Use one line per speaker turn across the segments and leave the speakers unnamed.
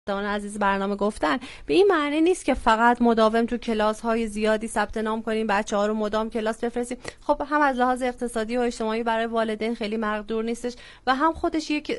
دوستان عزیز برنامه گفتن، به این معنی نیست که فقط مداوم تو کلاس های زیادی ثبت نام کنیم، بچه‌ها رو مدام کلاس بفرستیم. خب هم از لحاظ اقتصادی و اجتماعی برای والدین خیلی مقدور نیستش و هم خودش یک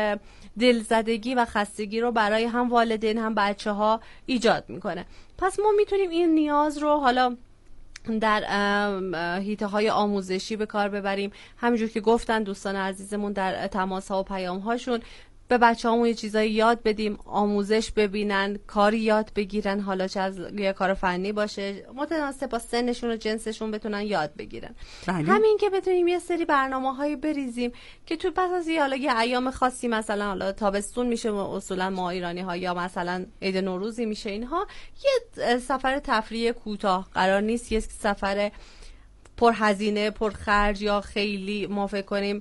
دلزدگی و خستگی رو برای هم والدین هم بچه‌ها ایجاد میکنه. پس ما میتونیم این نیاز رو حالا در حیطه های آموزشی به کار ببریم، همینجور که گفتن دوستان عزیزمون در تماس ها و پیام هاشون، به بچه‌هامون یه چیزایی یاد بدیم، آموزش ببینن، کاری یاد بگیرن، حالا چه از یه کار فنی باشه متناسب با سنشون و جنسشون بتونن یاد بگیرن. همین که بتونیم یه سری برنامه‌هایی بریزیم که تو پس از یه ایام خاصی، مثلا حالا تابستون میشه اصولا ما ایرانی‌ها، یا مثلا عید نوروزی میشه، اینها یه سفر تفریحی کوتاه، قرار نیست یه سفر پرهزینه پرخرج یا خیلی ما فکر کنیم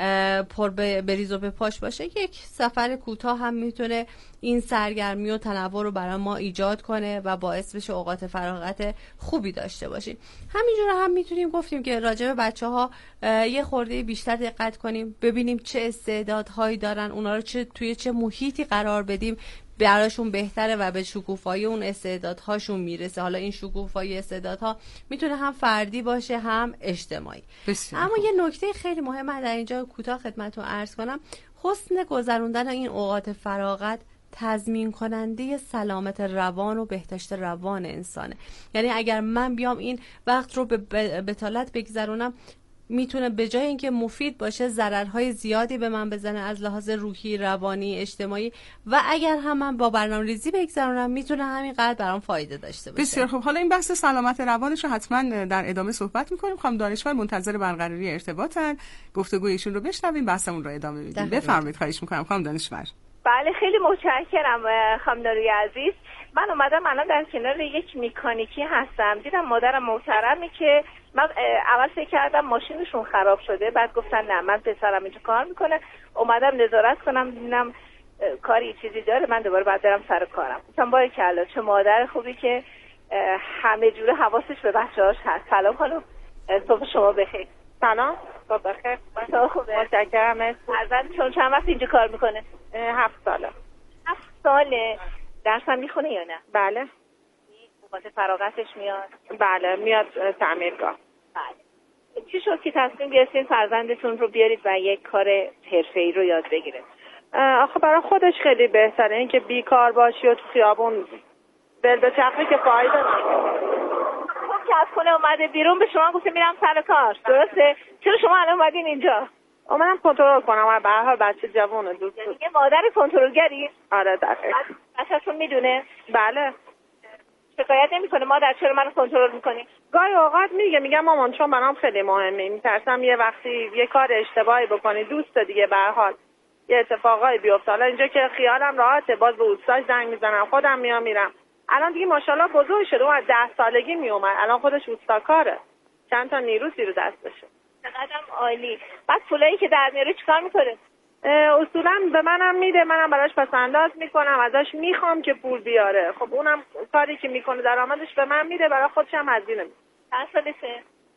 پر بریز و بپاش باشه. یک سفر کوتاه هم میتونه این سرگرمی و تنوع رو برای ما ایجاد کنه و باعث بشه اوقات فراغت خوبی داشته باشیم. همینجور هم میتونیم گفتیم که راجع به بچه‌ها یه خورده بیشتر دقت کنیم، ببینیم چه استعدادهایی دارن، اونا رو توی چه محیطی قرار بدیم براشون بهتره و به شکوفایی اون استعدادهاشون میرسه. حالا این شکوفایی استعدادها میتونه هم فردی باشه هم اجتماعی. اما یه نکته خیلی مهمه در اینجا کوتاه خدمتتون عرض کنم، حسن گذروندن این اوقات فراغت تضمین کننده سلامت روان و بهداشت روان انسانه. یعنی اگر من بیام این وقت رو به بتالت بگذرونم، میتونه به جای اینکه مفید باشه ضررهای زیادی به من بزنه از لحاظ روحی، روانی، اجتماعی، و اگر هم من با برنامه‌ریزی بگذرونم میتونه همینقدر برام فایده داشته باشه.
بسیار خوب. حالا این بحث سلامت روانش رو حتما در ادامه صحبت می‌کنیم. خانم دانشور منتظر برقراری ارتباطن، گفتگوی ایشون رو بشنویم، بحثمون رو ادامه میدیم. بفرمایید. خواهش می‌کنم خانم دانشور.
بله خیلی متشکرم خانم داروی عزیز. من اومدم الان در کنار یک مکانیکی هستم، دیدم مادرم محترمی که من اول فکر کردم ماشینشون خراب شده، بعد گفتن نه من پسرم اینجا کار میکنه، اومدم نظارت کنم دیدم کاری چیزی داره، من دوباره بعد برم سر کارم. گفتم باریکلا چه مادر خوبی که همه جوره حواسش به بچه‌هاش هست. سلام خانم، صبح شما بخیر.
سلام، صبح بخیر.
بچه‌ها خوبه؟
متشکرم.
فرزندتون چند وقت اینجا کار میکنه؟
7 ساله.
7 ساله. درس هم میخونه یا نه؟
بله.
اوقات فراغتش میاد؟
بله میاد تعمیرگاه.
بله. چی شد که تصمیم گرفتین فرزندتون رو بیارید و یک کار حرفه‌ای رو یاد بگیره؟
آخه برای خودش خیلی بهتره اینکه بیکار باشی و تو خیابون بل به چرخی که فایده نداره.
خب که از خونه اومده بیرون به شما گفته میرم سر کار، درسته؟ چرا شما الان اومدین اینجا؟
اومدم کنترل کنم، به هر حال بچه جوونه دوست.
یعنی یه مادر کنترلگری؟
آره دقیقاً.
بچه‌تون میدونه؟
بله.
شکایت نمیکنه مادر چرا منو کنترل میکنی؟
گاهی اوقات میگه مامان چون برام خیلی مهمه، میترسم یه وقتی یه کار اشتباهی بکنی، دوست دیگه به هر حال یه اتفاقایی بیفته. حالا اینجا که خیالم راحته، باز به اوستاش زنگ میزنم، خودم میرم. الان دیگه ماشاءالله بزرگ شده، اون از 10 سالگی میومد، الان خودش اوستاکاره، چند تا نیرو زیر دستشه.
چقدرم عالی. بعد پولایی که در میاره چیکار میکنه؟
اصولا به منم میده، منم براش پسنداز میکنم، ازش میخوام که پول بیاره. خب اونم کاری که میکنه درآمدش به من میده، برای خودش هم هزینه میکنه.
چند سالشه؟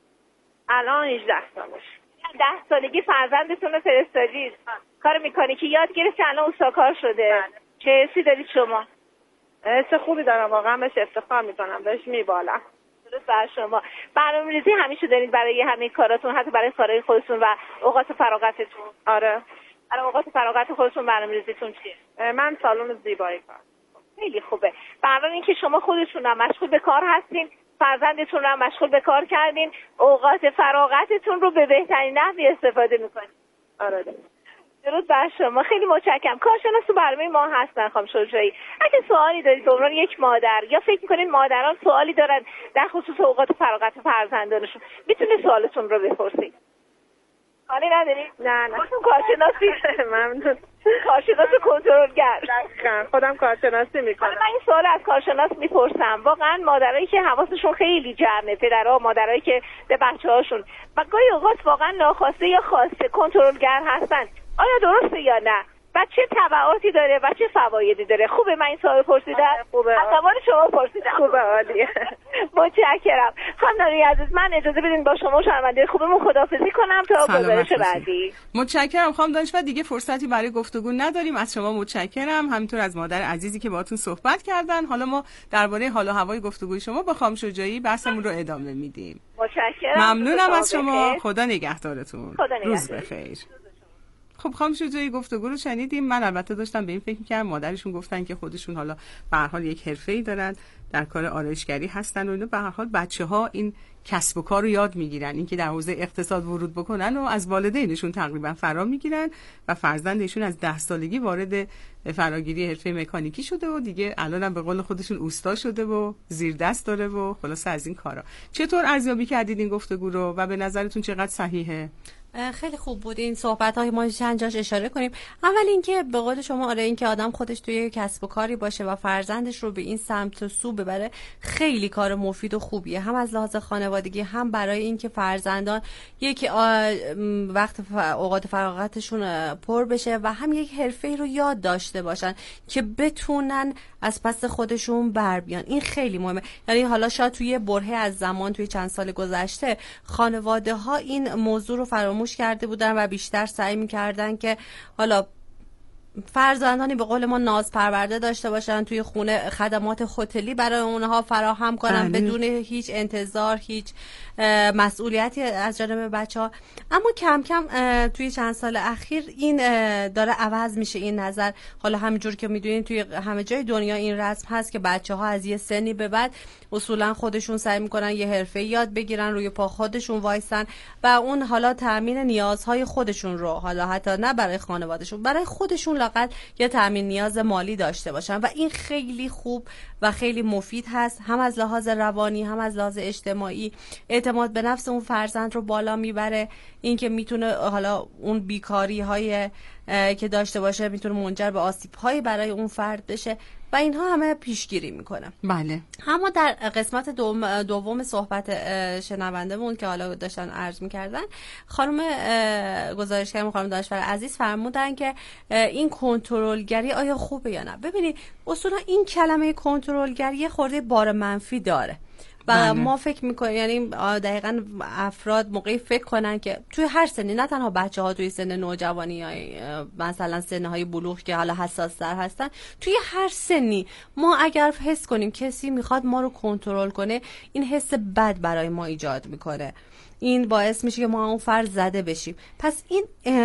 الان 18 سالش.
10 سالگی فرزندتون رو فرستادید کار مکانیکی یاد گرفت، الان اوستاکار شده. چه حسی دارید شما؟
حس خوبی دارم، واقعا بهش افتخار میکنم، بهش میبالم.
درست بر شما. برنامه‌ریزی همیشه دارید برای همه کاراتون، حتی برای کارهای خودتون و اوقات فراغتتون؟
آره.
برای اوقات فراغت خودتون برنامه‌ریزیتون چیه؟
من سالن زیبایی کار.
خیلی خوبه. برنامه این که شما خودتون هم مشغول به کار هستین، فرزندتون رو هم مشغول به کار کردین، اوقات فراغتتون رو به بهترین نحوی استفاده میکنین.
آره.
درود بر شما. خیلی متشکرم. کارشناس تو برنامه ما هستن خانم شجاعی. اگه سوالی دارید به عنوان یک مادر، یا فکر می‌کنید مادران سوالی دارن در خصوص اوقات فراغت فرزندانشون، میتونید سوالتون رو بپرسید. سوالی ندارید؟
نه.
خودتون کارشناسی؟
ممنون.
کارشناس کنترلگر.
خودم کارشناسی میکنم.
من این سوال از کارشناس میپرسم. واقعا مادرایی که حواسشون خیلی جمعه، پدرها، مادرایی که به بچه‌هاشون و گاهی اوقات واقعا ناخواسته یا خواسته کنترلگر هستن، آیا درسته یا نه؟ و چه تبعاتی داره و چه فوایدی داره. خوبه من این سوال پرسیدم؟
خوبه.
از زبان شما پرسیدم.
خوبه، عالیه.
متشکرم. خانم ناروی عزیز، من اجازه بدین با شما شنونده خوبمون خداحافظی کنم تا گزارش بعدی.
متشکرم خانم دانشور، دیگه فرصتی برای گفتگو نداریم. از شما متشکرم، همینطور از مادر عزیزی که باهاتون صحبت کردن. حالا ما درباره حال و هوای گفتگوی شما با خانم شجاعی بحثمون رو ادامه میدیم.
متشکرم.
ممنونم از شما. خدا نگهدارتون. روز بخیر. خب خانم شجاعی گفتگو رو شنیدیم. من البته داشتم به این فکر می‌کردم، مادرشون گفتن که خودشون حالا به هر حال یک حرفه‌ای دارن، در کار آرایشگری هستن و اینا. به هر حال بچه‌ها این کسب و کار رو یاد میگیرن، اینکه در حوزه اقتصاد ورود بکنن و از والدینشون تقریبا فرا میگیرن و فرزندشون از 10 سالگی وارد فراگیری حرفه مکانیکی شده و دیگه الانم به قول خودشون اوستا شده و زیر دست داره و خلاص از این کارا. چطور ارزیابی کردید این گفتگو رو و به نظرتون چقدر صحیحه؟
خیلی خوب بود این صحبت‌های ما، چند جاش اشاره کنیم. اول اینکه به قول شما آره، اینکه آدم خودش توی کسب و کاری باشه و فرزندش رو به این سمت و سو ببره خیلی کار مفید و خوبیه، هم از لحاظ خانوادگی، هم برای اینکه فرزندان یک وقت اوقات فراغتشون پر بشه و هم یک حرفه‌ای رو یاد داشته باشن که بتونن از پس خودشون بر بیان. این خیلی مهمه. یعنی حالا شاید توی برهه از زمان، توی چند سال گذشته، خانواده‌ها این موضوع رو فراموش کرده بودن و بیشتر سعی می‌کردن که حالا فرزندانی به قول ما ناز پرورده داشته باشن، توی خونه خدمات هتلی برای اونها فراهم کنن بدون هیچ انتظار، هیچ مسئولیتی از جانب بچه‌ها. اما کم کم توی چند سال اخیر این داره عوض میشه این نظر. حالا همینجور که میدونین توی همه جای دنیا این رسم هست که بچه‌ها از یه سنی به بعد اصولا خودشون سعی میکنن یه حرفه یاد بگیرن، روی پا خودشون وایسن و اون حالا تامین نیازهای خودشون رو، حالا حتی نه برای خانوادهشون، برای خودشون لااقل یه تامین نیاز مالی داشته باشن و این خیلی خوب و خیلی مفید هست، هم از لحاظ روانی هم از لحاظ اجتماعی. اعتماد به نفس اون فرزند رو بالا میبره، این که میتونه حالا اون بیکاری های که داشته باشه میتونه منجر به آسیب هایی برای اون فرد بشه و اینها همه پیشگیری میکنه.
بله.
اما در قسمت دوم صحبت شنوندمون که حالا داشتن عرض میکردن، خانم گزارشگر خانم دانشور عزیز فرمودن که این کنترلگری آیا خوبه یا نه. ببینید اصولا این کلمه کنترلگری خورده بار منفی داره و ما فکر میکنیم، یعنی دقیقاً افراد موقعی فکر کنن که توی هر سنی، نه تنها بچه‌ها توی سن نوجوانی یا مثلا سن‌های بلوغ که حالا حساس‌تر هستن، توی هر سنی ما اگر حس کنیم کسی میخواد ما رو کنترل کنه، این حس بد برای ما ایجاد میکنه. این باعث میشه که ما اون فرد زده بشیم. پس این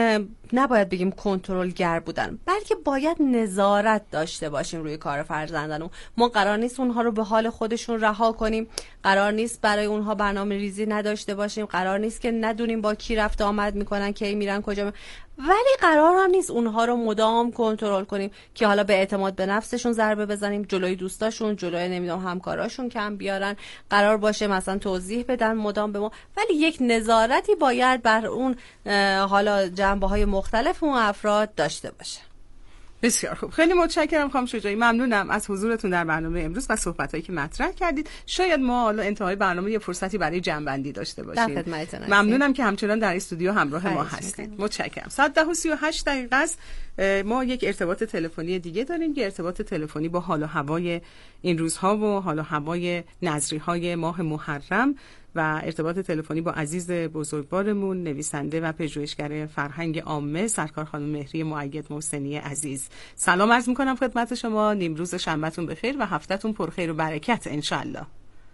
نباید بگیم کنترلگر بودن، بلکه باید نظارت داشته باشیم روی کار فرزندانمون. ما قرار نیست اونها رو به حال خودشون رها کنیم، قرار نیست برای اونها برنامه ریزی نداشته باشیم، قرار نیست که ندونیم با کی رفت آمد میکنن، کی میرن کجا ولی قرار هم نیست اونها رو مدام کنترل کنیم که حالا به اعتماد به نفسشون ضربه بزنیم، جلوی دوستاشون، جلوی نمیدونم همکاراشون کم بیارن، قرار باشه مثلا توضیح بدن مدام به ما، ولی یک نظارتی باید بر اون حالا جنبه‌های مختلف اون افراد داشته باشه.
بسیار خوب، خیلی متشکرم خانم شجاعی، ممنونم از حضورتون در برنامه امروز و صحبتایی که مطرح کردید. شاید ما حالا انتهای برنامه یه فرصتی برای جنبندی داشته باشیم. ممنونم که همچنان در استودیو همراه ما هستید. متشکرم. ساعت 10:38 است. ما یک ارتباط تلفنی دیگه داریم، که ارتباط تلفنی با حال و هوای این روزها و حال و هوای نظریهای ماه محرم و ارتباط تلفنی با عزیز بزرگوارمون، نویسنده و پژوهشگر فرهنگ عامه، سرکار خانم مهری مؤید محسنی عزیز. سلام عرض می‌کنم خدمت شما. نیمروز شنبهتون بخیر و هفته‌تون پرخیر و برکت انشالله.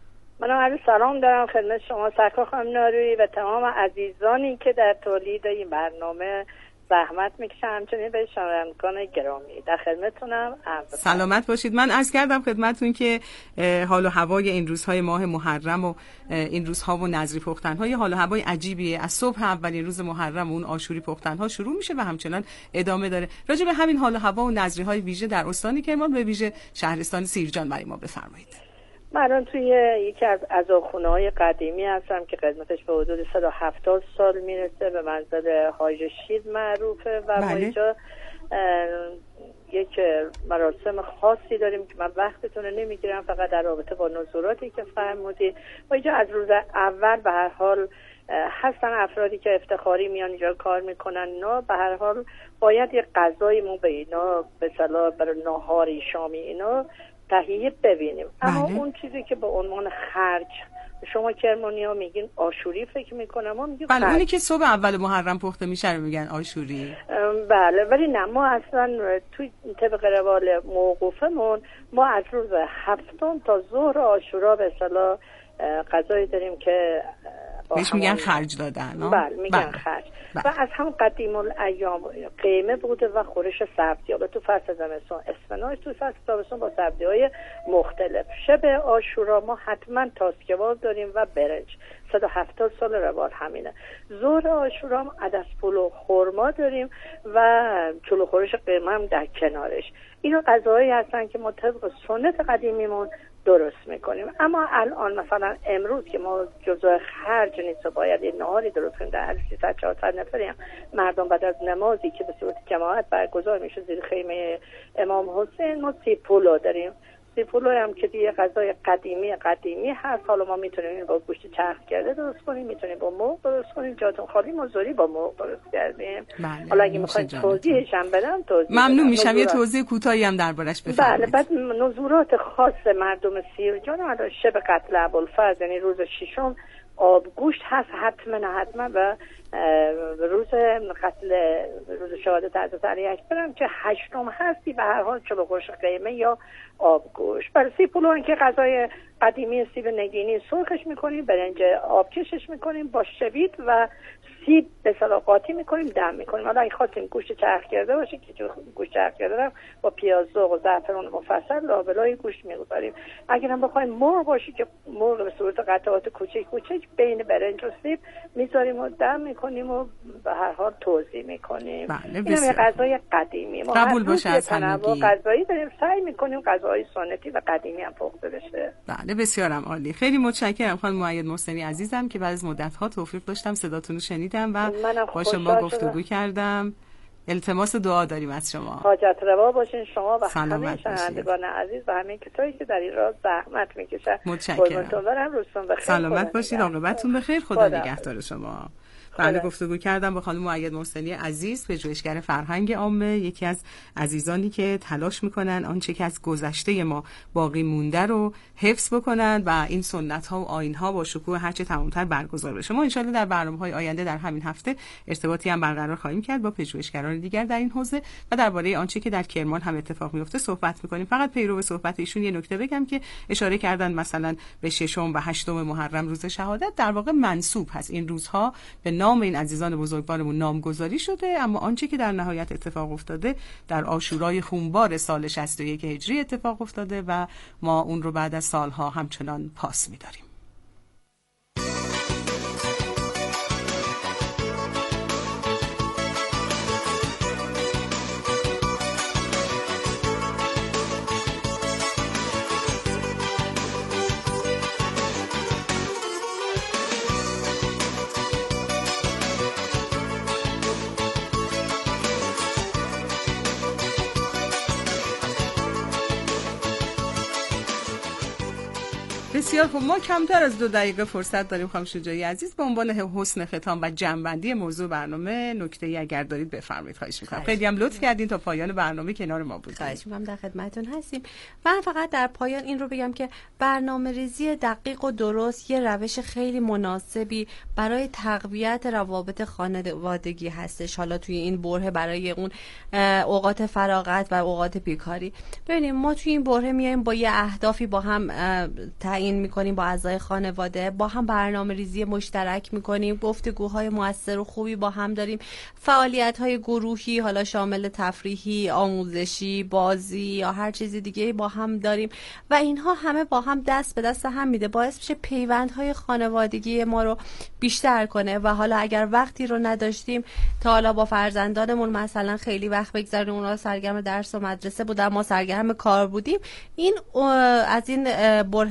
من عرض سلام دارم خدمت شما سرکار خانم نارویی و تمام عزیزانی که در تولید این برنامه زحمت میکشم، همچنین به شنوندگان گرامی در خدمتتونم.
سلامت باشید. من عرض کردم خدمتتون که حال و هوای این روزهای ماه محرم و این روزها و نظری پختن‌های حال و هوای عجیبیه. از صبح اولین روز محرم اون عاشوری پختن‌ها شروع میشه و همچنان ادامه داره. راجع به همین حال و هوا و نظریهای ویژه در استان کرمان، به ویژه شهرستان سیرجان برای ما بفرمایید.
من توی یکی از عزاخونه‌های قدیمی هستم که قدمتش به حدود 170 سال میرسه، به منزل حاج شیر معروفه و ما اینجا یک مراسم خاصی داریم که من وقتتون رو نمیگیرم، فقط در رابطه با نظراتی که فرمودید. ما اینجا از روز اول به هر حال هستن افرادی که افتخاری میان اینجا کار میکنن، اینا به هر حال باید یک غذایی ما به اینا به صلاح برای ناهاری شامی اینا تهیه ببینیم. اما اون چیزی که به عنوان خرج شما کرمانی‌ها میگین آشوری فکر میکنم، ما میگیم
بله اونی که صبح اول محرم پخته میشه رو میگن آشوری.
بله ولی نه، ما اصلا توی طبق روال موقوفمون ما از روز هفتم تا ظهر عاشورا به اصطلاح غذایی داریم که
بهش میگن خرج دادن.
بله میگن خرج. و از هم قدیم الایام قیمه بوده و خورش سبزی‌ها تو فصل زمستان، اسفناج تو فصل تابستان با سبزی‌های مختلف. شب عاشورا ما حتما تاسکوار داریم و برنج، 170 سال روال همینه. ظهر عاشورا هم عدس پلو و خرما داریم و چلو خورش قیمه هم در کنارش. اینا غذاهایی هستن که ما طبق سنت قدیمیمون درست میکنیم. اما الان مثلا امروز که ما جزء خرج نیست و باید یه نهاری درست کنیم، در 300-400 نفری هم مردم بعد از نمازی که به صورت جماعت برگزار میشه زیر خیمه امام حسین، ما سیپولو داریم. سیپولو هم که دیگه غذای قدیمی هست. حالا ما میتونیم این با گوشت چرخ کرده درست کنیم، میتونیم با مرغ درست کنیم، جاتون خالی مزوری با مرغ درست کردیم. حالا اگه میخواید توضیحش هم بدم
ممنون میشم. یه توضیح کوتاهی هم دربارش بفرمایید.
بله بعد نظورات خاص مردم سیرجان الان شب قتل ابوالفضل یعنی روز ششم آبگوشت هست حتما و روز قتل روز شهادت حضرت علی اکبر هم که هشتم هستی به هر حال چلو خورش قیمه یا آبگوشت. برای سیپولو که غذای قدیمی سیب نگینی سرخش میکنیم، برنج آبکشش میکنیم با شوید و سیب به صلاح قاطی میکنیم دم میکنیم. حالا اگه خواستیم گوشت چرخ کرده باشه که گوشت چرخ کرده رو با پیاز ذوق و زعفران مفصل لابلای گوشت میگذاریم. اگر هم بخوایم مرغ باشه که مرغ به صورت قطعات کوچک بین برنج و سیب میذاریم و دم میکنیم و به هر حال توزیع میکنیم.
بله
اینم یه غذای قدیمی. ما
قبول باشه از همگی.
غذایی داریم، سعی میکنیم غذاهای سنتی و قدیمی هم پخته بشه.
بله بسیارم عالی. خیلی متشکرم خانم مؤید محسنی عزیزم که بعد از مدت‌ها توفیق داشتم صداتون رو شنیدم و با شما گفتگو کردم. التماس دعا داریم از شما.
حاجت روا باشین شما و همه شنوندگان عزیز و همه کسایی که در این راه زحمت میکشن.
متشکرم.
روزتون بخیر.
سلامت باشید، عاقبتتون بخیر. خدا نگهدار شما. بله گفتگو کردم با خانم مؤید محسنی عزیز، پژوهشگر فرهنگ عامه، یکی از عزیزانی که تلاش میکنن آنچه که از گذشته ما باقی مونده رو حفظ بکنن و این سنت ها و آیین ها با شکوه هرچه تمام‌تر برگزار بشه. ما ان شاءالله در برنامه‌های آینده در همین هفته ارتباطی هم برقرار خواهیم کرد با پژوهشگران دیگر در این حوزه و درباره آنچه که در کرمان هم اتفاق میفته صحبت میکنیم. فقط پیرو صحبت ایشون یه نکته بگم که اشاره کردن مثلا به 6 و 8 محرم روز شهادت، در واقع منسوب هست این روزها به نام این عزیزان بزرگوارمون نامگذاری شده، اما آنچه که در نهایت اتفاق افتاده در عاشورای خونبار سال 61 هجری اتفاق افتاده و ما اون رو بعد از سالها همچنان پاس می‌داریم. بسیار خوب، ما کمتر از 2 دقیقه فرصت داریم. خانم شجاعی عزیز به عنوان حسن ختام و جمع‌بندی موضوع برنامه نکته‌ای اگر دارید بفرمایید. خواهش می‌کنم. خیلی هم لطف کردین تا پایان برنامه کنار ما بودید.
خواهش می‌کنم، در خدمتتون هستیم. من فقط در پایان این رو بگم که برنامه‌ریزی دقیق و درست یه روش خیلی مناسبی برای تقویت روابط خانوادگی هستش. حالا توی این بره برای اون اوقات فراغت و اوقات بیکاری، ببینیم ما توی این بره میایم با یه اهدافی با هم تعیین میکنیم، با اعضای خانواده با هم برنامه‌ریزی مشترک میکنیم، گفتگوهای مؤثر و خوبی با هم داریم، فعالیت‌های گروهی حالا شامل تفریحی، آموزشی، بازی یا هر چیزی دیگه با هم داریم و اینها همه با هم دست به دست هم میده، باعث میشه پیوندهای خانوادگی ما رو بیشتر کنه. و حالا اگر وقتی رو نداشتیم تا حالا با فرزندانمون مثلا خیلی وقت بگذاریم، اونا سرگرم درس و مدرسه بودن، ما سرگرم کار بودیم، این از این برهه زمان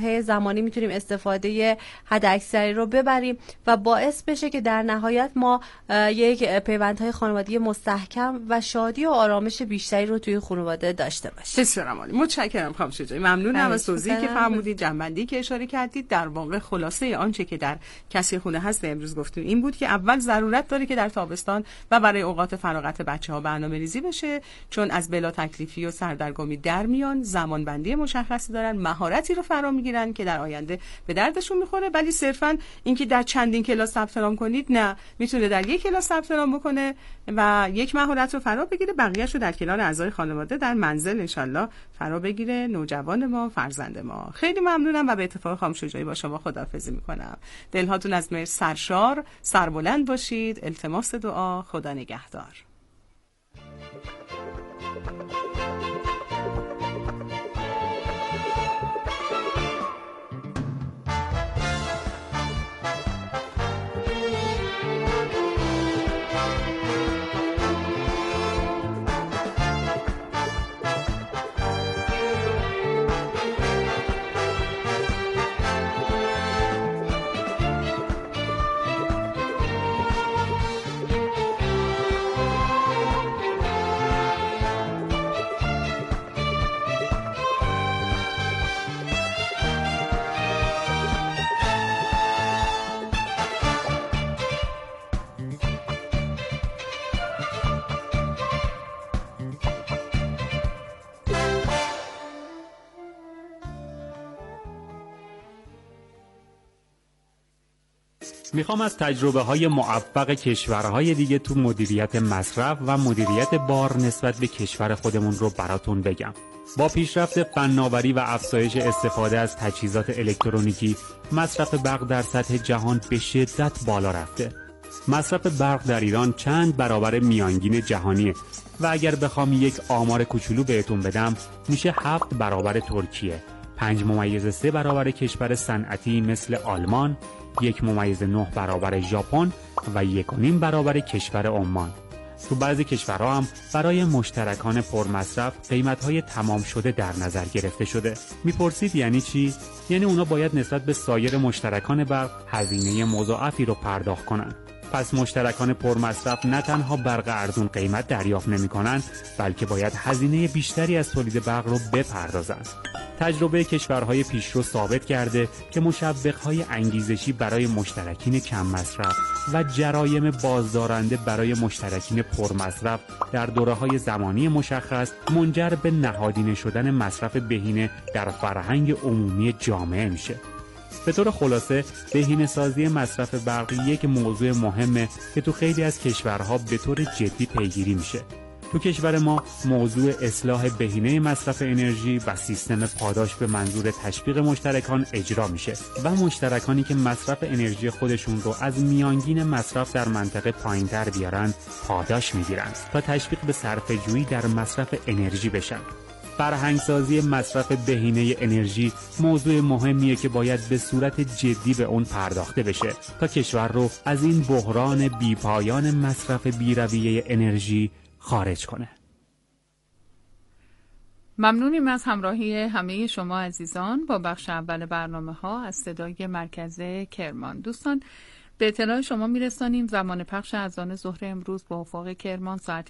زمانی میتونیم استفاده حداکثری رو ببریم و باعث بشه که در نهایت ما یک پیوندهای خانوادگی مستحکم و شادی و آرامش بیشتری رو توی خانواده داشته باشیم.
بسیار عالی. متشکرم خانم شجاعی. ممنونم از توضیحی که فرمودید، جنبندی که اشاره کردید. در واقع خلاصه آنچه که در کسی خونه هست امروز گفتیم این بود که اول ضرورت داره که در تابستان و برای اوقات فراغت بچه‌ها برنامه‌ریزی بشه، چون از بلا تکلیفی و سردرگمی در میان، زمانبندی مشخصی دارن، مهارتی رو فرا میگیرن که در آینده به دردشون میخوره. ولی صرفاً اینکه در چندین کلاس ثبت نام کنید نه، میتونه در یک کلاس ثبت نام بکنه و یک مهارت رو فرا بگیره، بقیه‌اش رو در کنار اعضای خانواده در منزل انشالله فرا بگیره. نوجوان ما، فرزند ما. خیلی ممنونم و به اتفاق خانم شجاعی با شما خداحافظی میکنم. دلهاتون از مهر سرشار، سربلند باشید. التماس دعا. خدا نگهدار.
میخوام از تجربه‌های موفق کشورهای دیگه تو مدیریت مصرف و مدیریت بار نسبت به کشور خودمون رو براتون بگم. با پیشرفت فناوری و افزایش استفاده از تجهیزات الکترونیکی، مصرف برق در سطح جهان به شدت بالا رفته. مصرف برق در ایران چند برابر میانگین جهانیه و اگر بخوام یک آمار کوچولو بهتون بدم میشه 7 برابر ترکیه، 5.3 برابر کشور صنعتی مثل آلمان، 1.9 برابر ژاپن و 1.5 برابر کشور عمان. تو بعضی کشورها هم برای مشترکان پرمصرف قیمت‌های تمام شده در نظر گرفته شده. میپرسید یعنی چی؟ یعنی اونا باید نسبت به سایر مشترکان برق هزینه مضاعفی رو پرداخت کنن. پس مشترکان پرمصرف نه تنها برق ارزون قیمت دریافت نمی‌کنن، بلکه باید هزینه بیشتری از تولید برق رو بپردازن. تجربه کشورهای پیشرو ثابت کرده که مشوق‌های انگیزشی برای مشترکین کم مصرف و جرایم بازدارنده برای مشترکین پرمصرف در دوره‌های زمانی مشخص منجر به نهادینه شدن مصرف بهینه در فرهنگ عمومی جامعه میشه. به طور خلاصه بهینه‌سازی مصرف برق یک موضوع مهمه که تو خیلی از کشورها به طور جدی پیگیری میشه. تو کشور ما موضوع اصلاح بهینه مصرف انرژی و سیستم پاداش به منظور تشویق مشترکان اجرا میشه و مشترکانی که مصرف انرژی خودشون رو از میانگین مصرف در منطقه پایین‌تر بیارن پاداش میگیرن تا تشویق به صرفه‌جویی در مصرف انرژی بشن. فرهنگسازی مصرف بهینه انرژی موضوع مهمیه که باید به صورت جدی به اون پرداخته بشه تا کشور رو از این بحران بیپایان مصرف بی‌رویه انرژی خارج کنه.
ممنونیم از همراهی همه شما عزیزان با بخش اول برنامه‌ها از صدای مرکز کرمان. دوستان به اطلاع شما میرسانیم زمان پخش اذان ظهر امروز با افق کرمان ساعت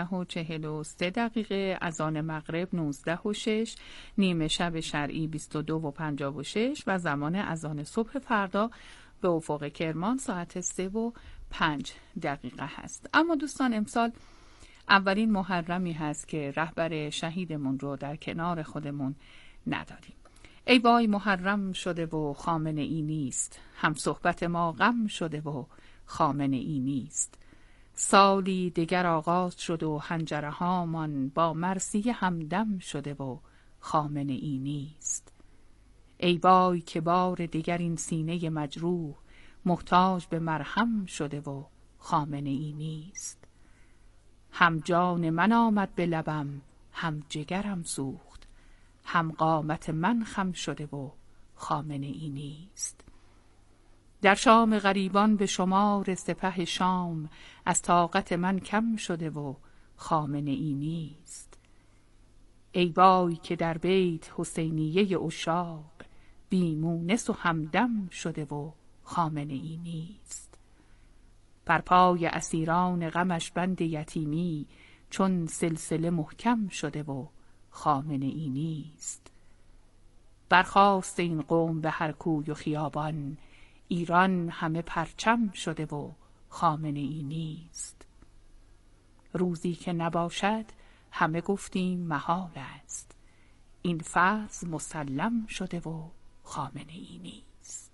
11:43، اذان مغرب 19:06، نیمه شب شرعی 22:56 و زمان اذان صبح فردا به افق کرمان ساعت 3:05 هست. اما دوستان امسال اولین محرمی هست که رهبر شهیدمون رو در کنار خودمون نداریم. ای وای محرم شده و خامنه ای نیست، هم صحبت ما غم شده و خامنه ای نیست. سالی دگر آغاز شد و حنجره هامان با مرثیه همدم شده و خامنه ای نیست. ای وای که بار دگر این سینه مجروح محتاج به مرهم شده و خامنه ای نیست. هم جان من آمد به لبم هم جگرم سوخت، هم قامت من خم شده و خامنه ای نیست. در شام غریبان به شمار سپه شام از طاقت من کم شده و خامنه ای نیست. ای وای که در بیت حسینیه عشاق بی مونس و همدم شده و خامنه ای نیست. بر پای اسیران غمش بند یتیمی، چون سلسله محکم شده و خامنه ای نیست. برخاست این قوم به هر کوی و خیابان، ایران همه پرچم شده و خامنه ای نیست. روزی که نباشد همه گفتیم محال است، این فرض مسلم شده و خامنه ای نیست.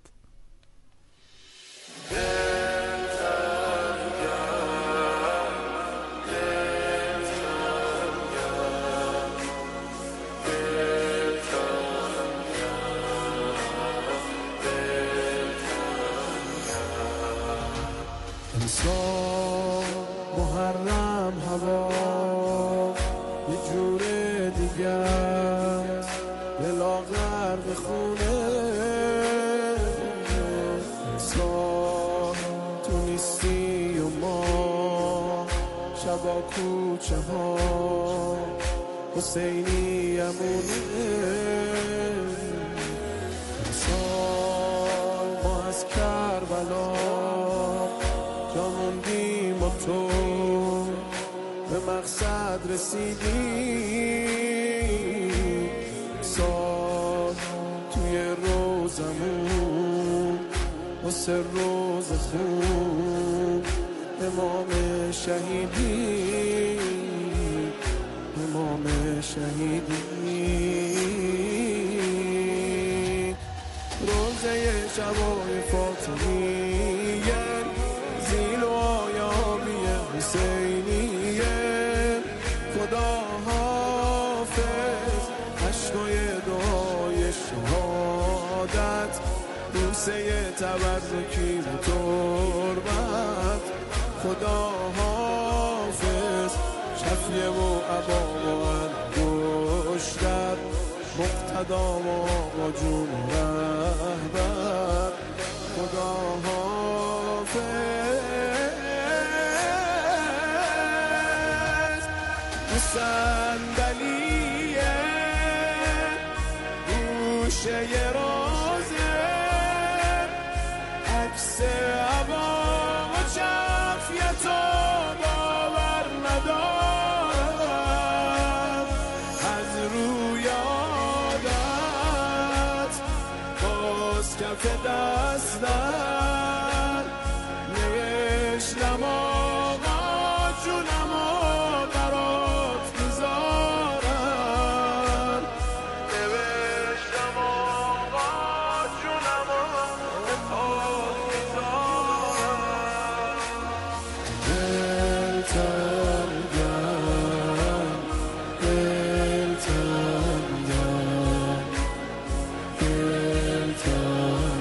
محرم هوا یه جور دیگه است، دلا غرق خونه سال تو نیستی و ما شبا کوچه ها حسینی امونه سال ما از کربلا جا موندیم و تو به مقصد رسیدیم. سال توی روزمون واسه روز خون امام شهیدی، امام شهیدی. روزه شبای فاطمیه زیل و آیابی حسینیه، خدا حافظ عشقای دعای شهادت بوسه تبرکی و تربت. خدا حافظ شفیه و عبا و انگشتر مقتدا و آقا جون رهبر. خدا حافظ صندلیه گوشه رازه عکس عبا و جفیت و باور ندارم از روی عادت باز کف دستم نوشتم آقا جونم و برات میذارم، نوشتم آقا جونم و برات میذارم. دلتم گم دلتم گم دلتم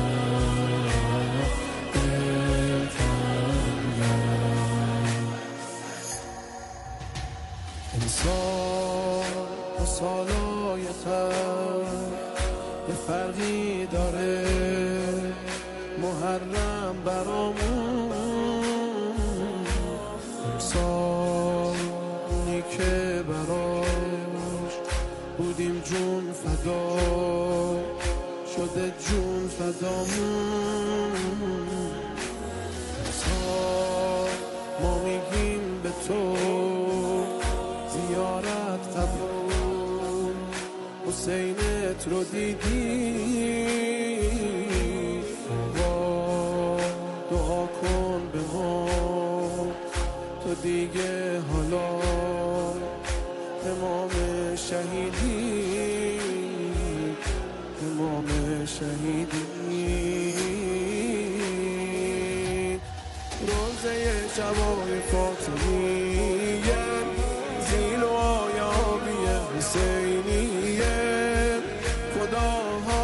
انسان و سالای خم یه فرقی داره، محرم برامون انسانی که براش بودیم جون فدا شده جون فدامون. انسان ما میگیم به تو زیارت قبول حسینت رو دیدی، دعا کن به ما تو دیگه حالا امام شهیدی، امام شهیدی. روزه شبای فاطمیه زیل و آیابی حسینیه، خدا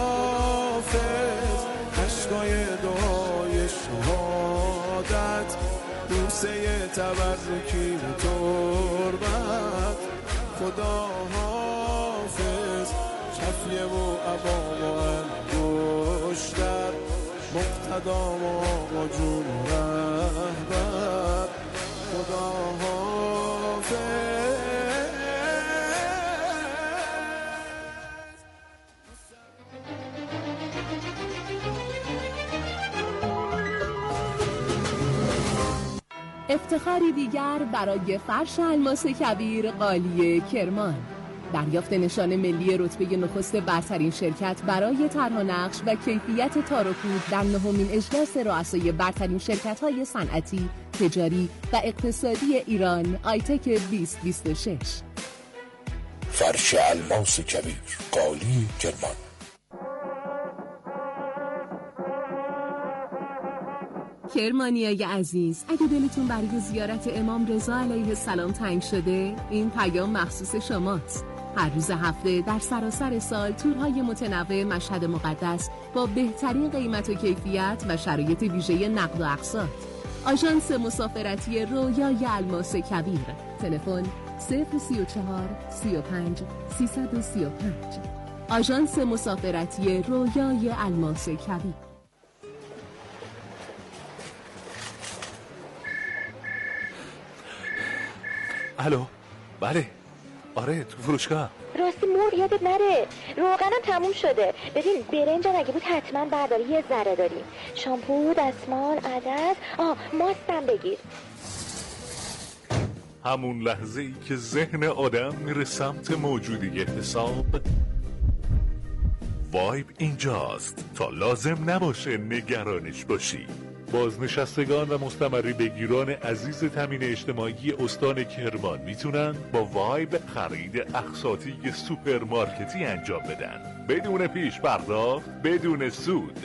حافظ عشقای دعای شهادت بوسه تبرکی و تربت. خدا حافظ شفیه و عبا و انگشتر مقتدا و آقا جون رهبر. خدا حافظ
افتخاری دیگر برای فرش الماس کبیر قالی کرمان. دریافت نشان ملی رتبه نخست برترین شرکت برای طرح و نقش و کیفیت تار و پود در 9مین اجلاس رؤسای برترین شرکت‌های صنعتی، تجاری و اقتصادی ایران آیتک 2026.
فرش الماس کبیر قالی کرمان.
کرمانیای عزیز، اگه دلتون برای زیارت امام رضا علیه السلام تنگ شده، این پیام مخصوص شماست. هر روز هفته در سراسر سال تورهای متنوع مشهد مقدس با بهترین قیمت و کیفیت و شرایط ویژه نقد و اقساط. آژانس مسافرتی رویای الماس کبیر. تلفن 034 35 335. آژانس مسافرتی رویای الماس کبیر.
الو، بله، آره تو فروشگاه.
راستی مور یادت نره، روغنم تموم شده. ببین برنجم اگه بود حتما برداری، یه ذره داریم. شامپو، دستمال، عدس، ماستم بگیر.
همون لحظه ای که ذهن آدم میره سمت موجودی حساب، وایب اینجاست تا لازم نباشه نگرانش باشی. بازنشستگان و مستمری بگیران عزیز تامین اجتماعی استان کرمان میتونن با وایب خرید اقساطی سوپرمارکتی انجام بدن بدون پیش پرداخت، بدون سود.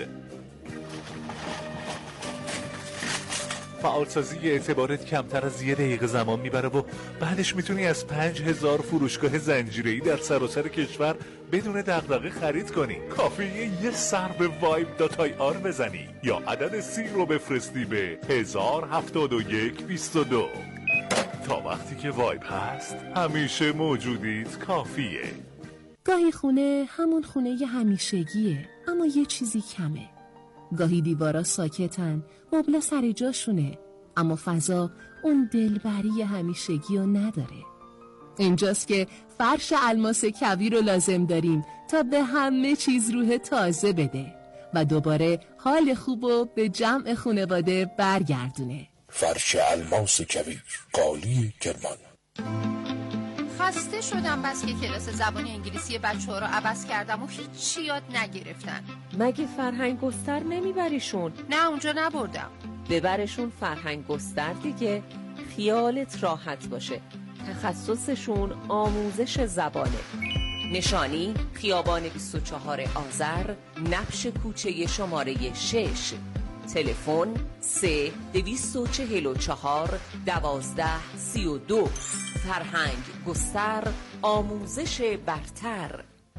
فعالسازی اعتبارت کمتر از 1 دقیقه زمان میبره و بعدش میتونی از 5000 فروشگاه زنجیره‌ای در سراسر کشور بدون دغدغه خرید کنی. کافیه یه سر به vibe.ir بزنی یا عدد 30 رو بفرستی به 107122. تا وقتی که وایب هست همیشه موجودیت کافیه.
گاهی خونه همون خونه همیشگیه، اما یه چیزی کمه. گاهی دیوارا ساکتن، مبلا سر جاشونه، اما فضا اون دلبری همیشگی رو نداره. اینجاست که فرش الماس کبیر رو لازم داریم تا به همه چیز روح تازه بده و دوباره حال خوب رو به جمع خانواده برگردونه.
فرش الماس کبیر قالی کرمان.
خسته شدم بس که کلاس زبان انگلیسی بچه‌ها رو عوض کردم و هیچ یاد نگرفتن.
مگه فرهنگ گستر نمیبریشون؟
نه اونجا نبردم.
ببرشون فرهنگ گستر دیگه، خیالت راحت باشه. تخصصشون آموزش زبانه. نشانی خیابان 24 آذر، نبش کوچه شماره 6. تلفن 3244 1232. فرهنگ گستر، آموزش برتر.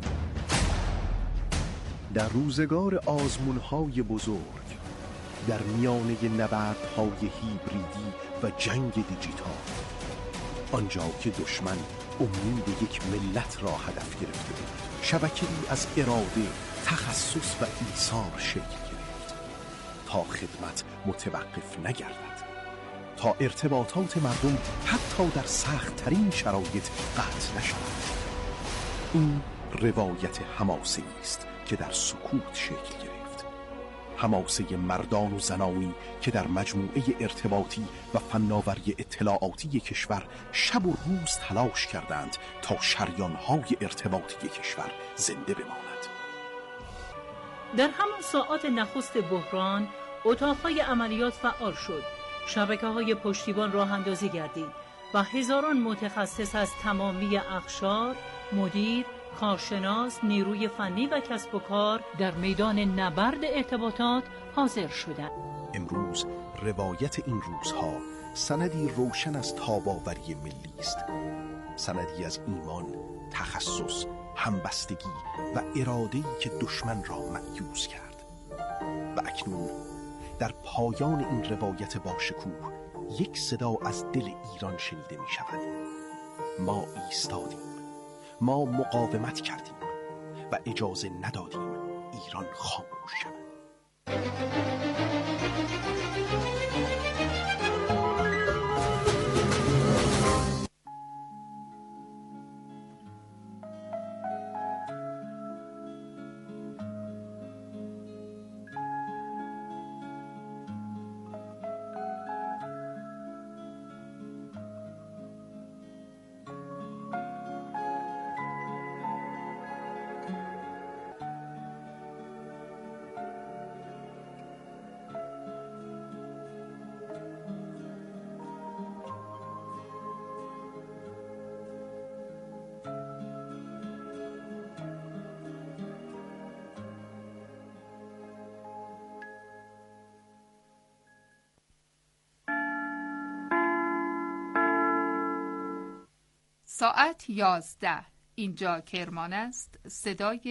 در روزگار آزمون‌های بزرگ، در میانه نبردهای هیبریدی و جنگ دیجیتال، آنجا که دشمن امید یک ملت را هدف گرفته بود، شبکه‌ای از اراده، تخصص و ایثار شکل گرفت تا خدمت متوقف نگردد، تا ارتباطات مردم حتی در سخت‌ترین شرایط قطع نشود. این روایت حماسه‌ای است که در سکوت شکل گرفت، حماسه مردان و زنانی که در مجموعه ارتباطی و فناوری اطلاعاتی کشور شب و روز تلاش کردند تا شریان‌های ارتباطی کشور زنده بماند.
در همان ساعات نخست بحران، اتاق‌های عملیات فعال شد، شبکه‌های پشتیبان راه اندازی گردید و هزاران متخصص از تمامی اقشار، مدیر، کارشناس، نیروی فنی و کسب و کار در میدان نبرد ارتباطات حاضر شدند.
امروز روایت این روزها سندی روشن از تاب‌آوری ملی است، سندی از ایمان، تخصص، همبستگی و اراده‌ای که دشمن را مأیوس کرد. و اکنون در پایان این روایت باشکوه یک صدا از دل ایران شنیده می شود. ما ایستادیم، ما مقاومت کردیم و اجازه ندادیم ایران خاموش شود.
ساعت 11. اینجا کرمان است. صدای